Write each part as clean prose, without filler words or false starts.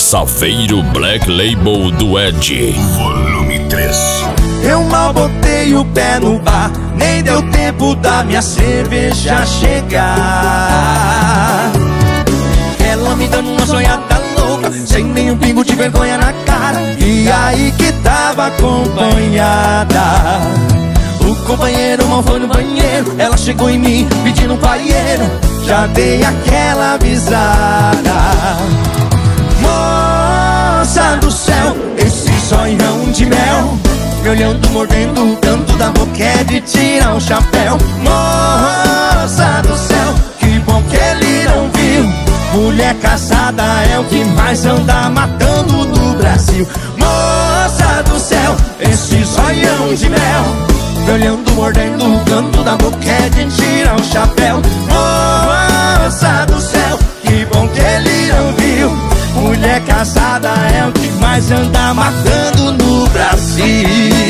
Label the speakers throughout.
Speaker 1: Safeiro Black Label do Ed, volume 3.
Speaker 2: Eu mal botei o pé no bar, nem deu tempo da minha cerveja chegar. Ela me dando uma sonhada louca, sem nenhum pingo de vergonha na cara. E aí que tava acompanhada. O companheiro mal foi no banheiro, ela chegou em mim pedindo um paieiro. Já dei aquela avisada. Moça do céu, esse sonhão de mel, me olhando, mordendo o canto da boca, é de tirar o chapéu. Moça do céu, que bom que ele não viu. Mulher casada é o que mais anda matando no Brasil. Moça do céu, esse sonhão de mel, me olhando, mordendo o canto da boca, é de tirar o chapéu. Moça do céu, que bom que ele não viu. Mulher casada é o que mais anda matando no Brasil.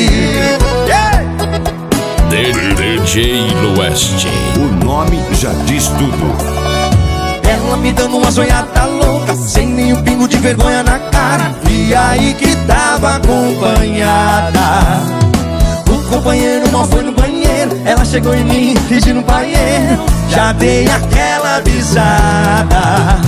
Speaker 1: DJ Lueste,
Speaker 3: o nome já diz tudo.
Speaker 2: Ela me dando uma sonhada louca, sem nenhum pingo de vergonha na cara. E aí que tava acompanhada. O companheiro mal foi no banheiro, ela chegou em mim pedindo um paieiro. Já dei aquela avisada.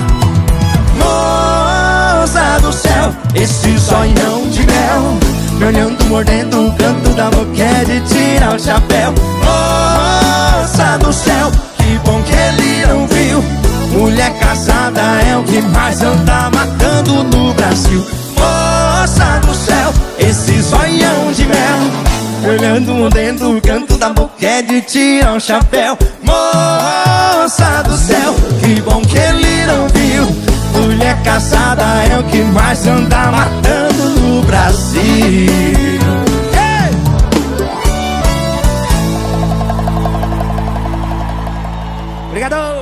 Speaker 2: Moça do céu, esse sonhão de mel, me olhando, mordendo o canto da boca, é de tirar o chapéu. Moça do céu, que bom que ele não viu. Mulher casada é o que mais anda matando no Brasil. Moça do céu, esse sonhão de mel, olhando, mordendo o canto da boca, é de tirar o chapéu. Moça do céu, que bom que ele não viu. Mulher casada é o que mais anda matando no Brasil. Hey! Obrigado!